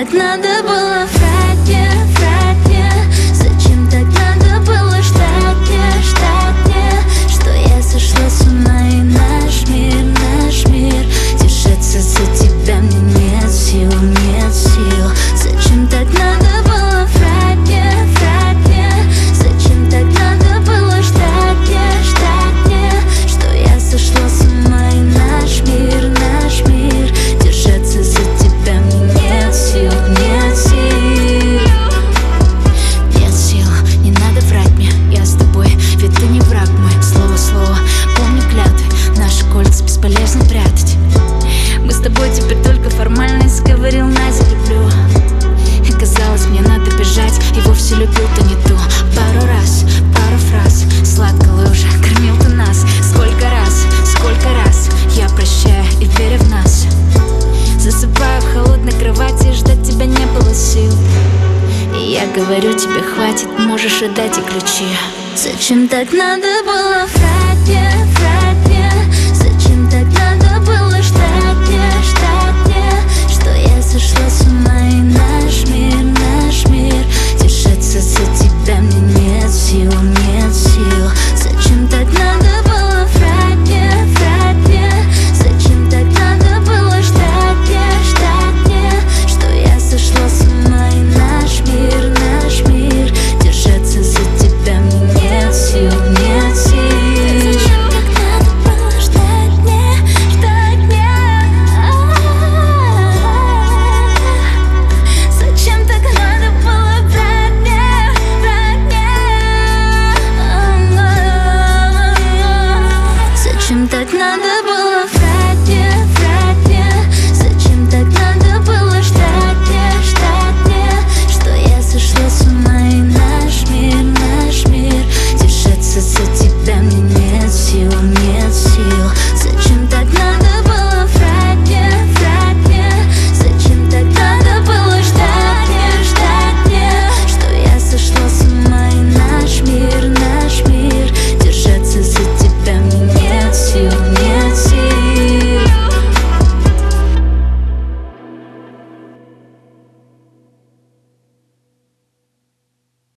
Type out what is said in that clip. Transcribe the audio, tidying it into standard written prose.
так надо было врать мне, врать мне? Зачем так надо было ждать мне, что я сошла с ума и наш мир держаться за тебя мне нет сил, нет сил. Зачем так надо было врать мне, врать мне? Зачем так надо было ждать мне, что я сошла с ума и наш мир держаться за тебя мне нет сил, нет сил. Нет сил, не надо врать мне, я с тобой, ведь ты не враг мой. Слово в слово, помню клятвы, наши кольца бесполезно прятать. Мы с тобой теперь только формальность, говорил Надя, люблю. И казалось, мне надо бежать, и вовсе любил-то не ту. Пару раз, пару фраз, сладко лжа, кормил ты нас. Сколько раз я прощаю и верю в нас. Засыпаю в холодной кровати, и ждать тебя не было сил. И я говорю тебе, хватит, можешь отдать и ключи. Зачем так надо было врать мне?